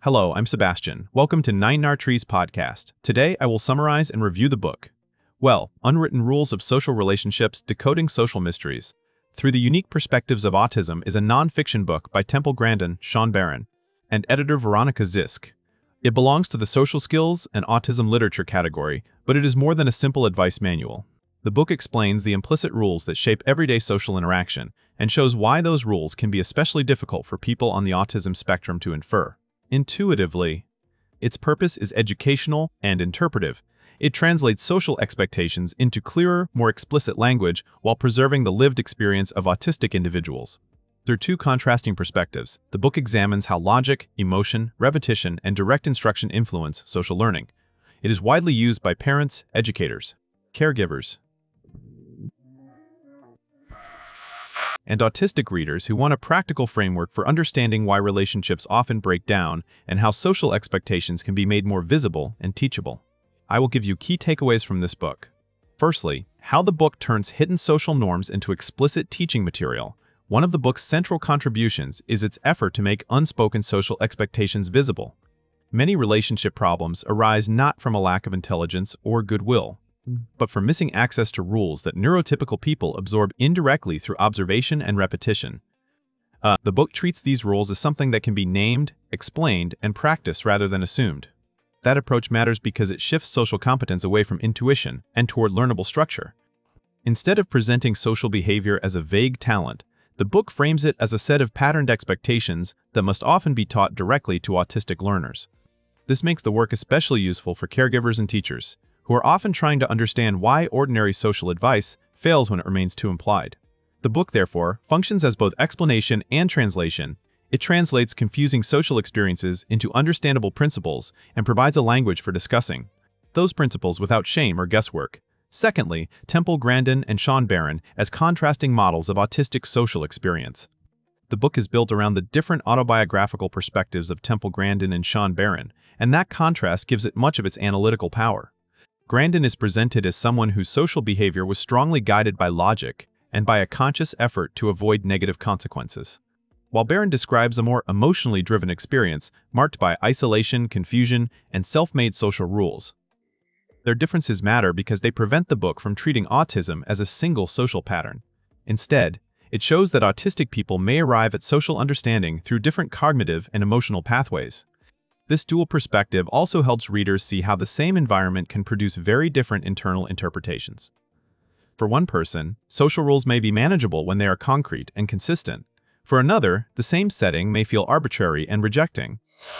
Hello, I'm Sebastian. Welcome to Nine Nar Trees podcast. Today, I will summarize and review the book. Unwritten Rules of Social Relationships, Decoding Social Mysteries. Through the Unique Perspectives of Autism is a non-fiction book by Temple Grandin, Sean Barron, and editor Veronica Zisk. It belongs to the social skills and autism literature category, but it is more than a simple advice manual. The book explains the implicit rules that shape everyday social interaction and shows why those rules can be especially difficult for people on the autism spectrum to infer. Intuitively, its purpose is educational and interpretive. It translates social expectations into clearer, more explicit language while preserving the lived experience of autistic individuals. Through two contrasting perspectives, the book examines how logic, emotion, repetition, and direct instruction influence social learning. It is widely used by parents, educators, caregivers, and autistic readers who want a practical framework for understanding why relationships often break down and how social expectations can be made more visible and teachable. I will give you key takeaways from this book. Firstly, how the book turns hidden social norms into explicit teaching material. One of the book's central contributions is its effort to make unspoken social expectations visible. Many relationship problems arise not from a lack of intelligence or goodwill, but from missing access to rules that neurotypical people absorb indirectly through observation and repetition. The book treats these rules as something that can be named, explained, and practiced rather than assumed. That approach matters because it shifts social competence away from intuition and toward learnable structure. Instead of presenting social behavior as a vague talent, the book frames it as a set of patterned expectations that must often be taught directly to autistic learners. This makes the work especially useful for caregivers and teachers, who are often trying to understand why ordinary social advice fails when it remains too implied. The book, therefore, functions as both explanation and translation. It translates confusing social experiences into understandable principles and provides a language for discussing those principles without shame or guesswork. Secondly, Temple Grandin and Sean Barron as contrasting models of autistic social experience. The book is built around the different autobiographical perspectives of Temple Grandin and Sean Barron, and that contrast gives it much of its analytical power. Grandin is presented as someone whose social behavior was strongly guided by logic and by a conscious effort to avoid negative consequences, while Barron describes a more emotionally driven experience marked by isolation, confusion, and self-made social rules. Their differences matter because they prevent the book from treating autism as a single social pattern. Instead, it shows that autistic people may arrive at social understanding through different cognitive and emotional pathways. This dual perspective also helps readers see how the same environment can produce very different internal interpretations. For one person, social rules may be manageable when they are concrete and consistent. For another, the same setting may feel arbitrary and rejecting.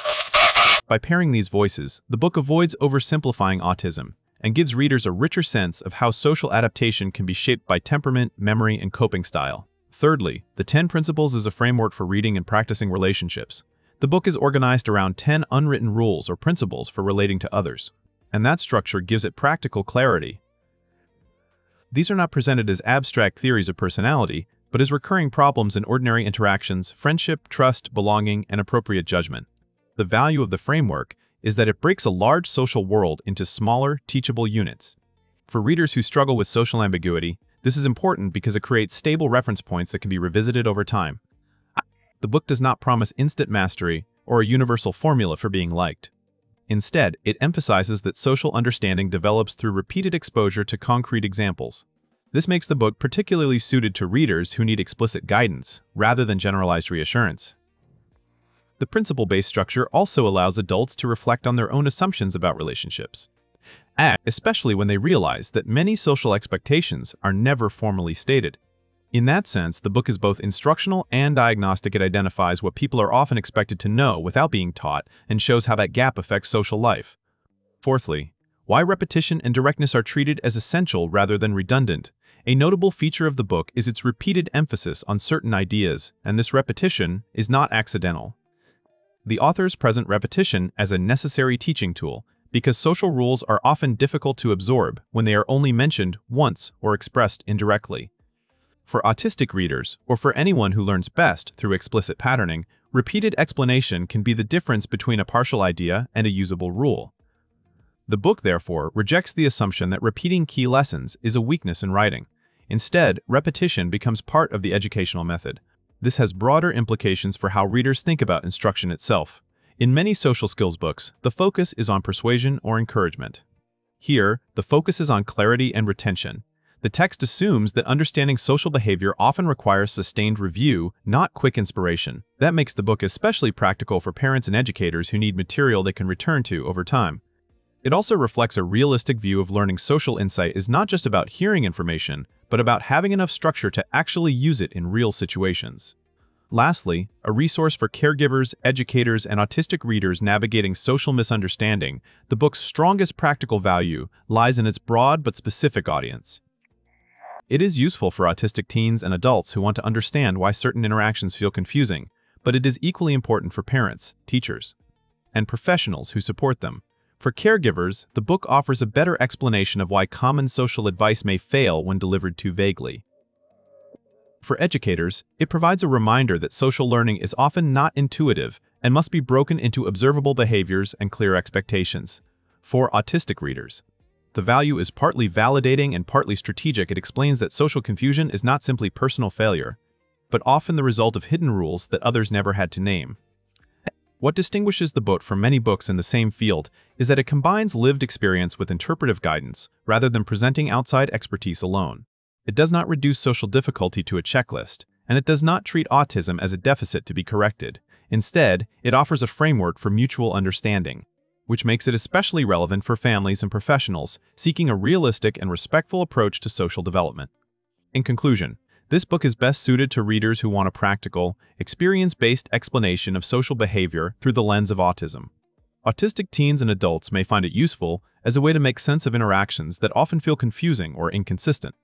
By pairing these voices, the book avoids oversimplifying autism and gives readers a richer sense of how social adaptation can be shaped by temperament, memory, and coping style. Thirdly, the 10 Principles is a framework for reading and practicing relationships. The book is organized around 10 unwritten rules or principles for relating to others, and that structure gives it practical clarity. These are not presented as abstract theories of personality, but as recurring problems in ordinary interactions, friendship, trust, belonging, and appropriate judgment. The value of the framework is that it breaks a large social world into smaller, teachable units. For readers who struggle with social ambiguity, this is important because it creates stable reference points that can be revisited over time. The book does not promise instant mastery or a universal formula for being liked. Instead, it emphasizes that social understanding develops through repeated exposure to concrete examples. This makes the book particularly suited to readers who need explicit guidance, rather than generalized reassurance. The principle-based structure also allows adults to reflect on their own assumptions about relationships, especially when they realize that many social expectations are never formally stated. In that sense, the book is both instructional and diagnostic. It identifies what people are often expected to know without being taught and shows how that gap affects social life. Fourthly, why repetition and directness are treated as essential rather than redundant. A notable feature of the book is its repeated emphasis on certain ideas, and this repetition is not accidental. The authors present repetition as a necessary teaching tool because social rules are often difficult to absorb when they are only mentioned once or expressed indirectly. For autistic readers, or for anyone who learns best through explicit patterning, repeated explanation can be the difference between a partial idea and a usable rule. The book, therefore, rejects the assumption that repeating key lessons is a weakness in writing. Instead, repetition becomes part of the educational method. This has broader implications for how readers think about instruction itself. In many social skills books, the focus is on persuasion or encouragement. Here, the focus is on clarity and retention. The text assumes that understanding social behavior often requires sustained review, not quick inspiration. That makes the book especially practical for parents and educators who need material they can return to over time. It also reflects a realistic view of learning social insight is not just about hearing information, but about having enough structure to actually use it in real situations. Lastly, a resource for caregivers, educators, and autistic readers navigating social misunderstanding, the book's strongest practical value lies in its broad but specific audience. It is useful for autistic teens and adults who want to understand why certain interactions feel confusing, but it is equally important for parents, teachers, and professionals who support them. For caregivers, the book offers a better explanation of why common social advice may fail when delivered too vaguely. For educators, it provides a reminder that social learning is often not intuitive and must be broken into observable behaviors and clear expectations. For autistic readers, the value is partly validating and partly strategic. It explains that social confusion is not simply personal failure, but often the result of hidden rules that others never had to name. What distinguishes the book from many books in the same field is that it combines lived experience with interpretive guidance rather than presenting outside expertise alone. It does not reduce social difficulty to a checklist, and it does not treat autism as a deficit to be corrected. Instead, it offers a framework for mutual understanding, which makes it especially relevant for families and professionals seeking a realistic and respectful approach to social development. In conclusion, this book is best suited to readers who want a practical, experience-based explanation of social behavior through the lens of autism. Autistic teens and adults may find it useful as a way to make sense of interactions that often feel confusing or inconsistent.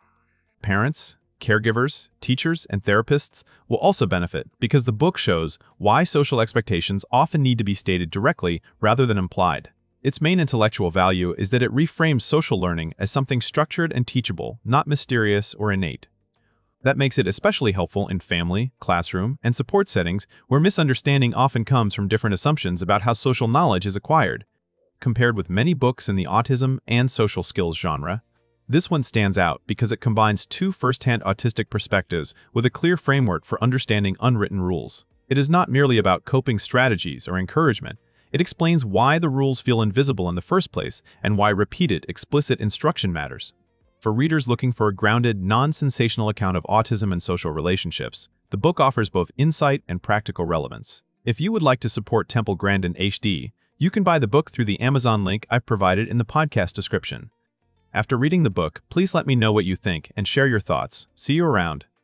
Parents, caregivers, teachers, and therapists will also benefit because the book shows why social expectations often need to be stated directly rather than implied. Its main intellectual value is that it reframes social learning as something structured and teachable, not mysterious or innate. That makes it especially helpful in family, classroom, and support settings where misunderstanding often comes from different assumptions about how social knowledge is acquired. Compared with many books in the autism and social skills genre, this one stands out because it combines two first-hand autistic perspectives with a clear framework for understanding unwritten rules. It is not merely about coping strategies or encouragement. It explains why the rules feel invisible in the first place and why repeated, explicit instruction matters. For readers looking for a grounded, non-sensational account of autism and social relationships, the book offers both insight and practical relevance. If you would like to support Temple Grandin HD, you can buy the book through the Amazon link I've provided in the podcast description. After reading the book, please let me know what you think and share your thoughts. See you around.